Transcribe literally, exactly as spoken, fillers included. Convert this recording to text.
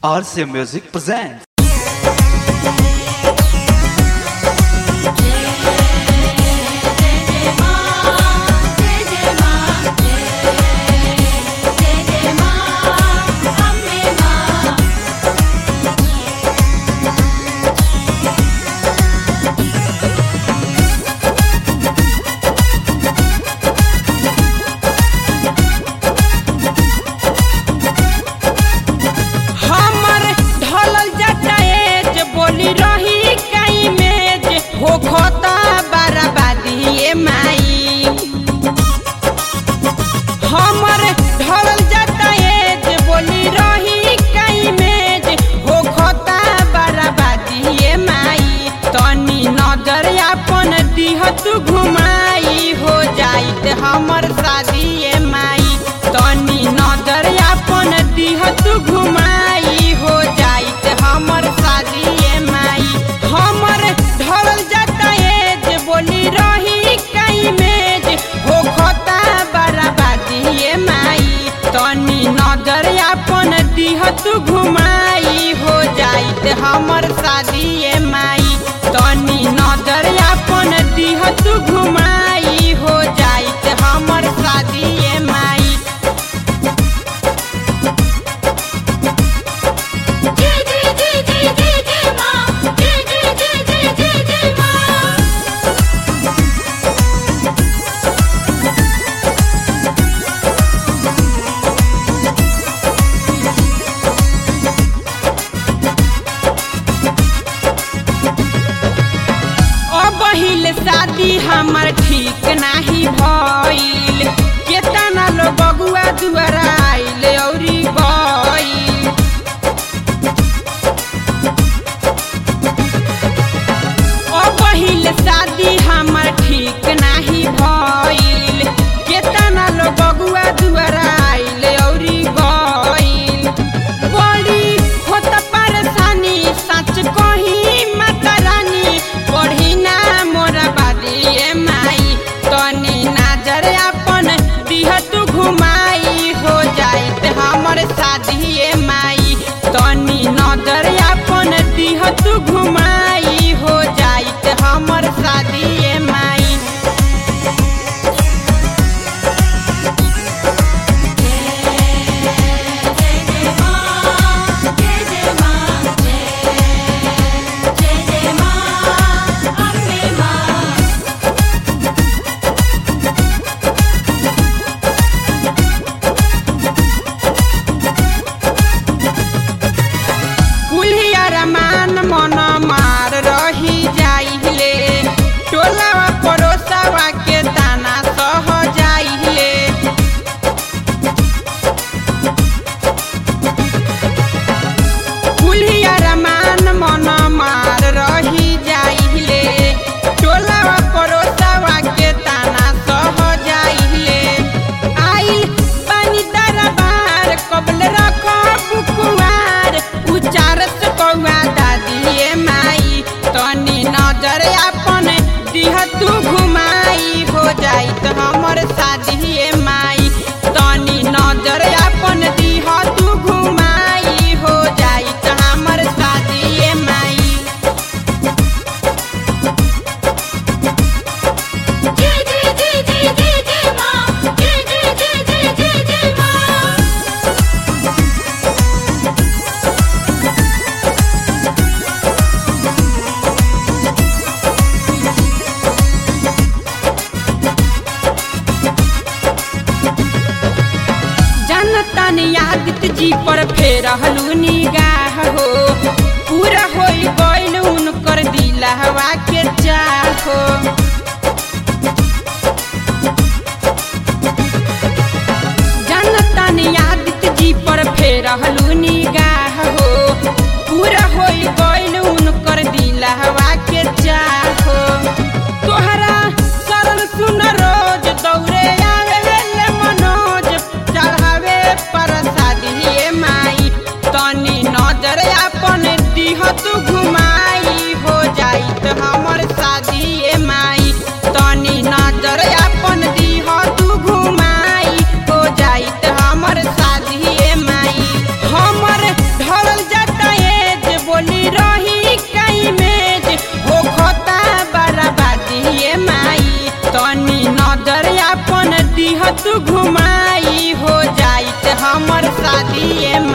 R C M Music presents. तू घुमाई हो जाइत हमर शादी ए माई तनी नजर अपन दिह तू घुमाई हो जाइत हमर शादी ए माई हमर ढलल जाता ए जे बोली रही कई मेज हो खोता बराबादी ए माई तनी नजर अपन दिह तू घुमाई हो जाइत हमर शादी ए माई तनी नजर अपन दिह तू घुमाई हो जाइत हमर शादी ए माई जय जय जय जय जय जय मां जय जय जय जय जय जय मां पहिल शादी हमर ठीक नाही भइल केतना लो बगुआ दुआरा आइल औरी गइल ओ पहिल शादी हमर ठीक नाही भइल केतना लो बगुआ दुआरा आइल औरी गइल बड़ी होत परेशानी सच कही माता रानी पढ़ी ना मोरा बादी ए माई तनी नजर अपन दिह तू घुमाई हो जाइत हमर शादी ए माई तनी नजर अपन दिह तू घुमाई हो जाइत हमर शादी ए माई मन मार रही जाइले टोलावा पड़ोसावा के दाना सह जाइले कुल्हिया रमान मन मार रही जाइले टोलावा पड़ोसावा के दाना सह जाइले आइल पानी दरबार कबल रख कुकुआर उचारत कौआ माई तनी नजर अपन दिह तू घुमाई हो जाइत हमर शादी ए माई तनी नजर अपन दिह तू घुमाई हो जाइत हमर शादी ए माई जय जय जय जय जय जय मां जय जय जय जय जय जय मां आदित्य जी पर फेर हलू निगाह हो पूरा हो गइल उनकर दिलहवा के चाहो जानता नहीं आदित्य जी पर फेर हलू निगाह हो पूरा हो गइल उनकर दिलहवा के चाहो तोहरा शरण सुन रोज दौड़े आवे मनोज चढ़ावे पर माई तनी नजर अपन दिह तू घुमाई हो जाइत हमर शादी ए माई तनी नजर अपन दिह तू घुमाई हो जाइत हमर शादी ए माई। तू घुमाई हो जाइत हमर शादी